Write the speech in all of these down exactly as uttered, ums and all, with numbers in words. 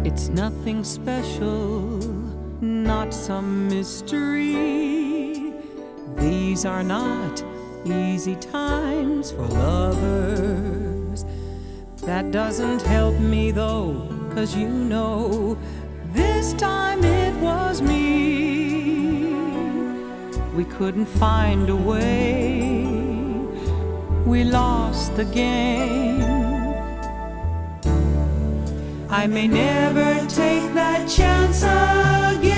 It's nothing special, not some mystery. These are not easy times for lovers. That doesn't help me though, 'cause you know this time it was me. We couldn't find a way, we lost the game. I may never take that chance again.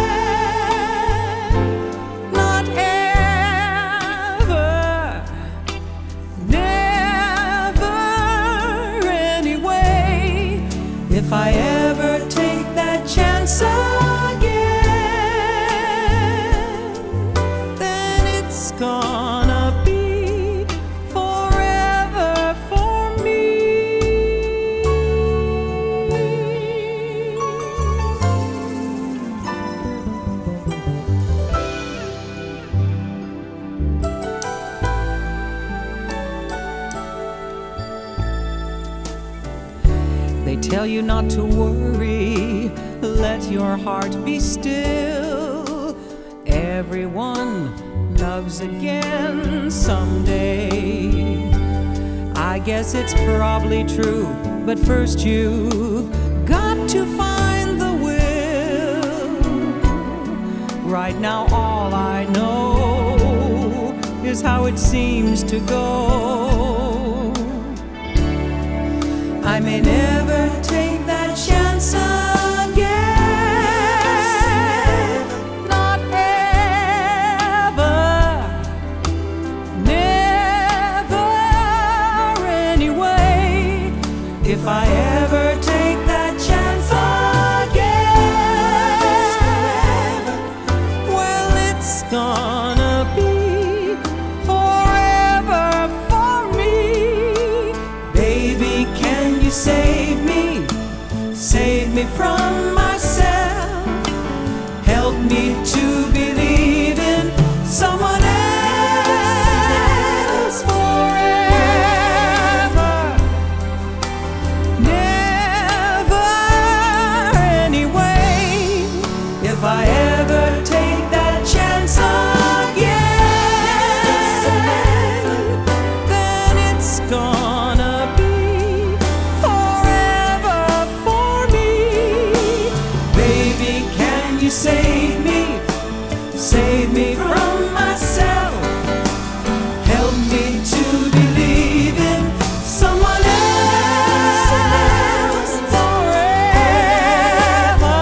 Not ever, never anyway. If I ever take that chance again, then it's gonna be forever for me. They tell you not to worry, let your heart be still. Everyone loves again someday. I guess it's probably true, but first you've got to find the will. Right now all I know is how it seems to go. I may never take that chance again. Not ever, never anyway. If I ever take that chance again, well, it's gonna be forever for me. Baby, can you save me? Save me from myself. Help me to believe in someone else forever. Never anyway. If I ever take that chance again, then it's gonna be forever for me. Baby, can you save me? Save me from myself. Help me to believe in someone else forever.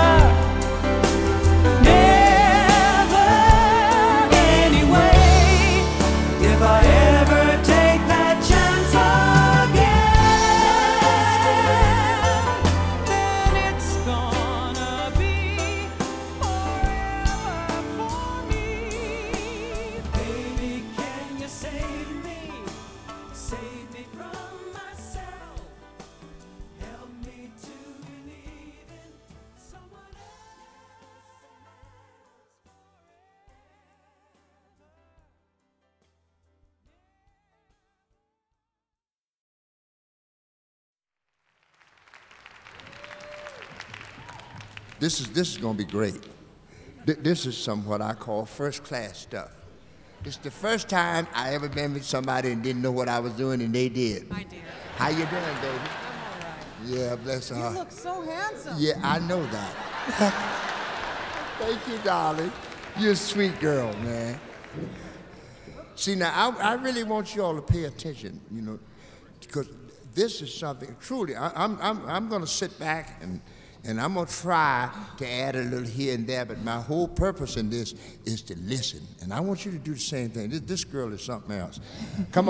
Never anyway. If I ever take that chance again, then it's gonna be forever for me. Baby, can you save me? Save me from myself. Help me to believe in someone else. This is this is gonna be great. Th- This is some what I call first class stuff. It's the first time I ever been with somebody and didn't know what I was doing, and they did. I did. How you doing, baby? I'm all right. Yeah, bless her You heart. look so handsome. Yeah, I know that. Thank you, darling. You're a sweet girl, man. See, now, I, I really want you all to pay attention, you know, because this is something, truly, I, I'm, I'm, I'm going to sit back and, and I'm going to try to add a little here and there, but my whole purpose in this is to listen. And I want you to do the same thing. This, this girl is something else. Come